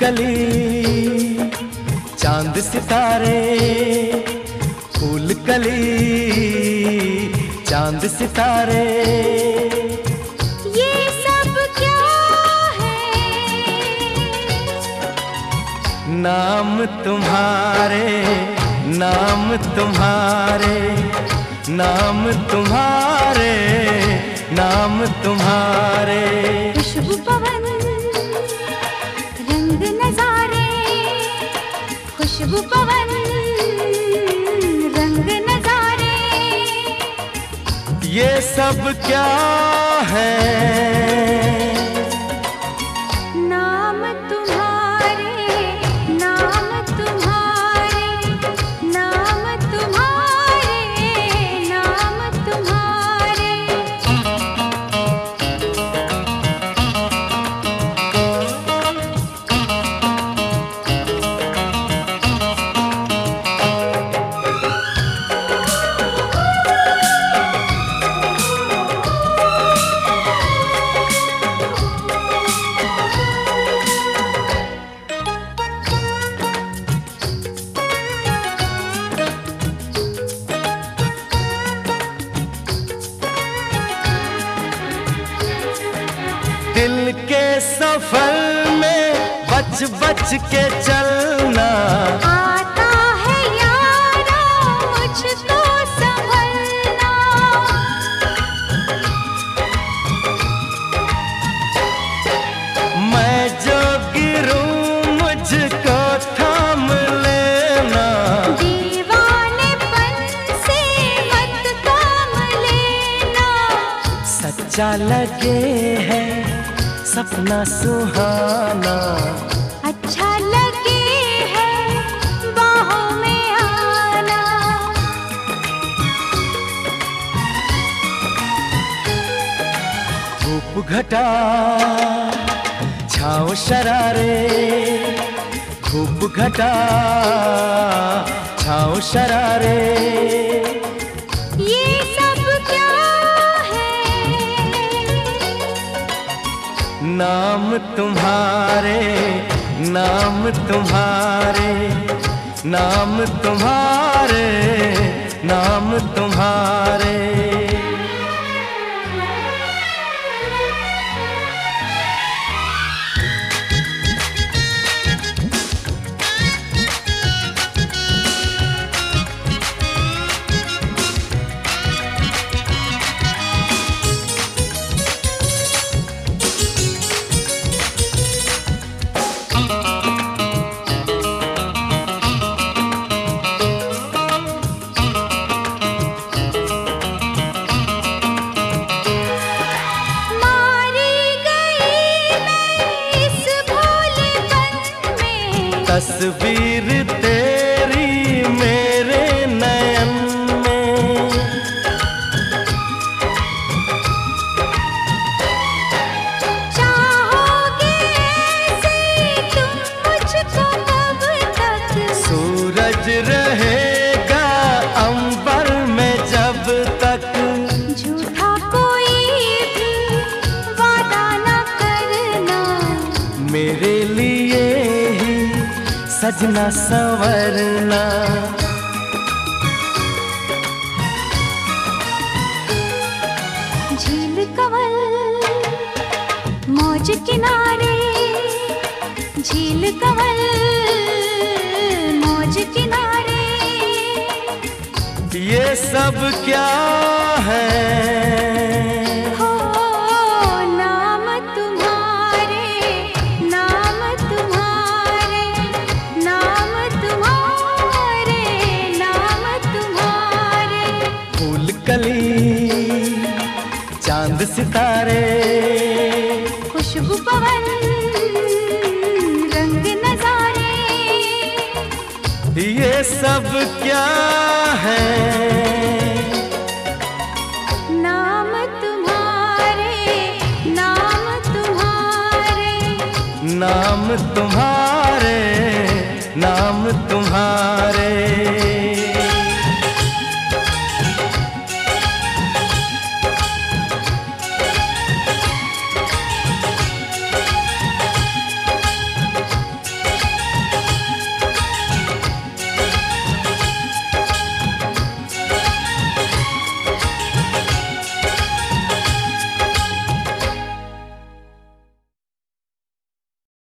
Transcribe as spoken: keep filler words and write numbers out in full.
कली चांद सितारे, फूल कली चांद सितारे, ये सब क्या है? नाम तुम्हारे, नाम तुम्हारे, नाम तुम्हारे, नाम तुम्हारे। खुशबू पवन रंग नजारे, खुशबू पवन रंग नजारे, ये सब क्या है? नाम तुम्हारे, नाम तुम्हारे, नाम तुम्हारे, नाम तुम्हारे। दिल के सफर में बच बच के चलना, आता है यारा मुझको संभलना, मैं जो गिरूं मुझको थाम लेना, दीवानेपन से मत काम लेना, सच्चा लगे है सपना सुहाना, अच्छा लगे है बाहों में आना, धूप घटा छाँव शरारे, धूप घटा छाँव शरारे, ये सब क्या है? नाम तुम्हारे, नाम तुम्हारे, नाम तुम्हारे, नाम तुम्हारे। तस्वीर तेरी मेरे नयन में, चाहोगे ऐसे तुम मुझको कब तक, सूरज रहेगा अंबर में जब तक, झूठा कोई भी वादा न करना, मेरे लिए ही सजना संवरना, झील कंवल मौज किनारे, झील कंवल मौज किनारे, ये सब क्या है? हो नाम तुम्हारे, नाम तुम्हारे, नाम तुम्हारे, नाम तुम्हारे, फूल कली चांद सितारे, खुशबू पवन रंग नजारे, ये सब क्या है?